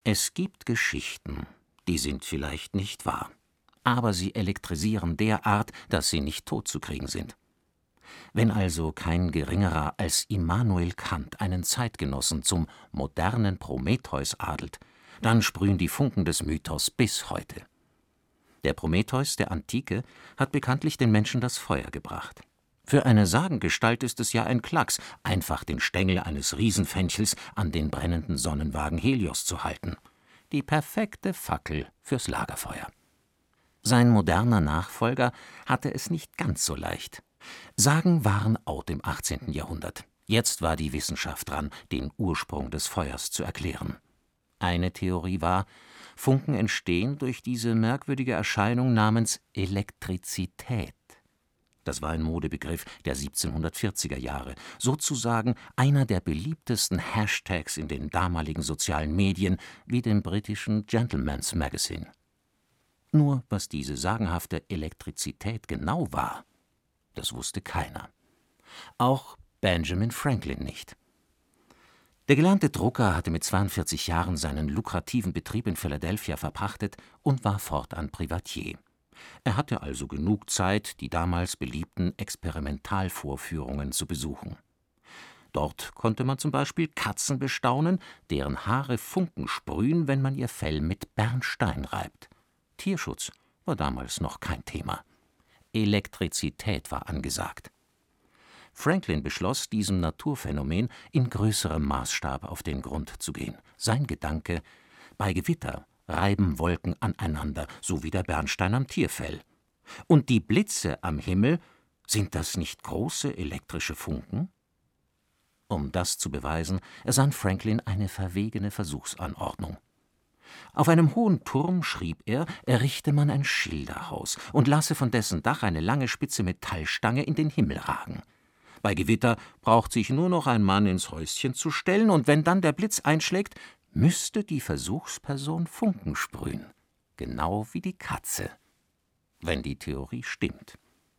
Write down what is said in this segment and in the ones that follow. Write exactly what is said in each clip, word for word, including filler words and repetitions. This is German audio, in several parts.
Es gibt Geschichten, die sind vielleicht nicht wahr, aber sie elektrisieren derart, dass sie nicht totzukriegen sind. Wenn also kein Geringerer als Immanuel Kant einen Zeitgenossen zum modernen Prometheus adelt, dann sprühen die Funken des Mythos bis heute. Der Prometheus der Antike hat bekanntlich den Menschen das Feuer gebracht. Für eine Sagengestalt ist es ja ein Klacks, einfach den Stängel eines Riesenfenchels an den brennenden Sonnenwagen Helios zu halten. Die perfekte Fackel fürs Lagerfeuer. Sein moderner Nachfolger hatte es nicht ganz so leicht. Sagen waren out im achtzehnten Jahrhundert. Jetzt war die Wissenschaft dran, den Ursprung des Feuers zu erklären. Eine Theorie war, Funken entstehen durch diese merkwürdige Erscheinung namens Elektrizität. Das war ein Modebegriff der siebzehnhundertvierziger Jahre, sozusagen einer der beliebtesten Hashtags in den damaligen sozialen Medien wie dem britischen Gentleman's Magazine. Nur was diese sagenhafte Elektrizität genau war, das wusste keiner. Auch Benjamin Franklin nicht. Der gelernte Drucker hatte mit zweiundvierzig Jahren seinen lukrativen Betrieb in Philadelphia verpachtet und war fortan Privatier. Er hatte also genug Zeit, die damals beliebten Experimentalvorführungen zu besuchen. Dort konnte man zum Beispiel Katzen bestaunen, deren Haare Funken sprühen, wenn man ihr Fell mit Bernstein reibt. Tierschutz war damals noch kein Thema. Elektrizität war angesagt. Franklin beschloss, diesem Naturphänomen in größerem Maßstab auf den Grund zu gehen. Sein Gedanke: bei Gewitter reiben Wolken aneinander, so wie der Bernstein am Tierfell. Und die Blitze am Himmel, sind das nicht große elektrische Funken? Um das zu beweisen, ersann Franklin eine verwegene Versuchsanordnung. Auf einem hohen Turm, schrieb er, errichte man ein Schilderhaus und lasse von dessen Dach eine lange spitze Metallstange in den Himmel ragen. Bei Gewitter braucht sich nur noch ein Mann ins Häuschen zu stellen, und wenn dann der Blitz einschlägt, müsste die Versuchsperson Funken sprühen, genau wie die Katze, wenn die Theorie stimmt.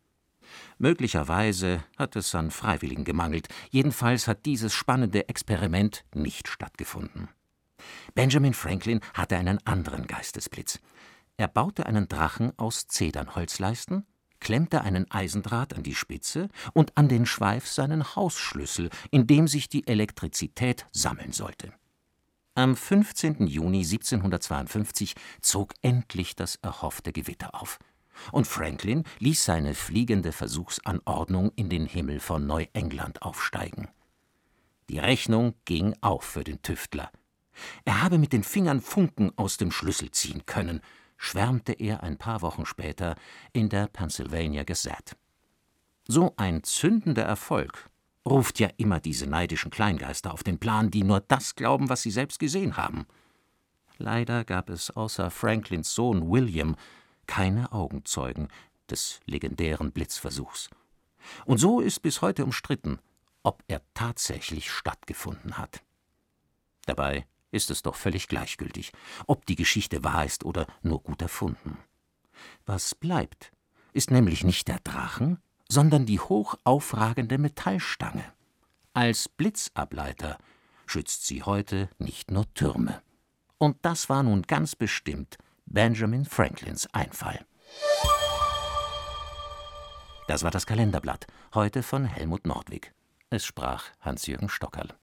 Möglicherweise hat es an Freiwilligen gemangelt, jedenfalls hat dieses spannende Experiment nicht stattgefunden. Benjamin Franklin hatte einen anderen Geistesblitz. Er baute einen Drachen aus Zedernholzleisten, klemmte einen Eisendraht an die Spitze und an den Schweif seinen Hausschlüssel, in dem sich die Elektrizität sammeln sollte. Am fünfzehnten Juni siebzehnhundertzweiundfünfzig zog endlich das erhoffte Gewitter auf. Und Franklin ließ seine fliegende Versuchsanordnung in den Himmel von Neuengland aufsteigen. Die Rechnung ging auf für den Tüftler. Er habe mit den Fingern Funken aus dem Schlüssel ziehen können, schwärmte er ein paar Wochen später in der Pennsylvania Gazette. So ein zündender Erfolg ruft ja immer diese neidischen Kleingeister auf den Plan, die nur das glauben, was sie selbst gesehen haben. Leider gab es außer Franklins Sohn William keine Augenzeugen des legendären Blitzversuchs. Und so ist bis heute umstritten, ob er tatsächlich stattgefunden hat. Dabei ist es doch völlig gleichgültig, ob die Geschichte wahr ist oder nur gut erfunden. Was bleibt, ist nämlich nicht der Drachen, sondern die hoch aufragende Metallstange. Als Blitzableiter schützt sie heute nicht nur Türme. Und das war nun ganz bestimmt Benjamin Franklins Einfall. Das war das Kalenderblatt, heute von Helmut Nordwig. Es sprach Hans-Jürgen Stockerl.